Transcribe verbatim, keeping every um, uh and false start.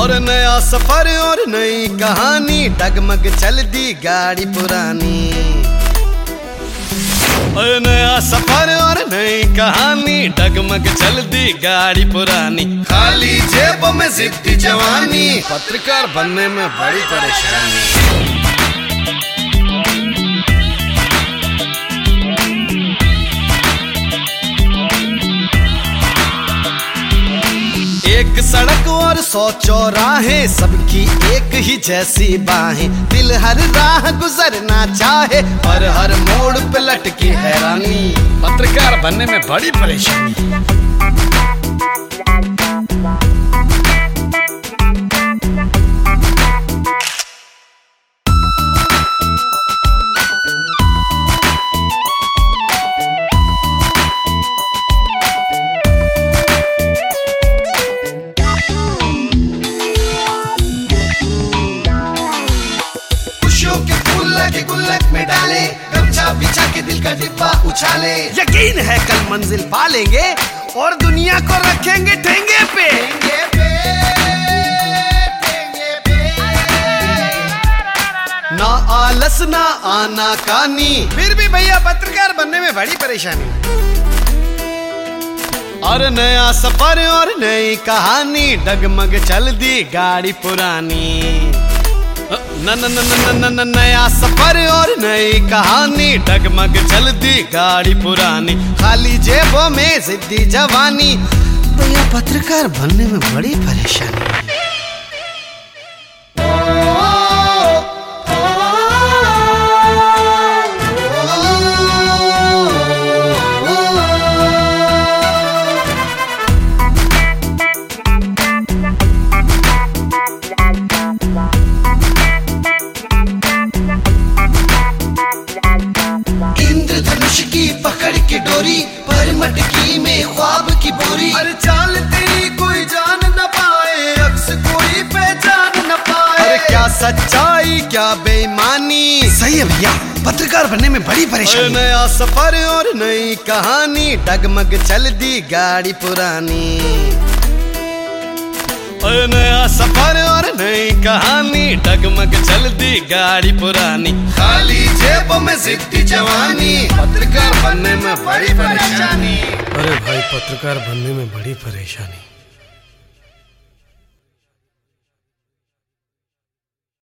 और नया सफर और नई कहानी, डगमग चल दी गाड़ी पुरानी। और नया सफर और नई कहानी, डगमग चल दी गाड़ी पुरानी। खाली जेब में जिद्दी जवानी, पत्रकार बनने में बड़ी परेशानी। एक सड़क और सौ चौराहे, सबकी एक ही जैसी बाहें। दिल हर राह गुजरना चाहे, पर हर मोड़ पे लटकी हैरानी। पत्रकार बनने में बड़ी परेशानी। के फूल लगे गुल्लक में डाले, गमछा बिछा के दिल का डिब्बा उछाले। यकीन है कल मंजिल पालेंगे और दुनिया को रखेंगे ठेंगे पे, ठेंगे पे, ठेंगे पे। ना आलस ना आना कानी, फिर भी भैया पत्रकार बनने में बड़ी परेशानी। और नया सफर और नई कहानी, डगमग चल दी गाड़ी पुरानी। न न न न न नया सफर और नई कहानी, डगमग चल दी गाड़ी पुरानी। खाली जेबों में जिद्दी जवानी, भैया पत्रकार बनने में बड़ी परेशानी। पकड़ के डोरी पर मटकी में ख्वाब की बोरी। अरे चाल तेरी कोई जान न पाए, अक्स कोई पहचान न पाए। अरे क्या सच्चाई क्या बेईमानी। सही है भैया, पत्रकार बनने में बड़ी परेशानी। नया सफर और नई कहानी, डगमग चल दी गाड़ी पुरानी। और नया सफर और नई कहानी, डगमग चल दी गाड़ी पुरानी। खाली जेब में जिद्दी जवानी, पत्रकार बनने में बड़ी परेशानी। अरे भाई पत्रकार बनने में बड़ी परेशानी।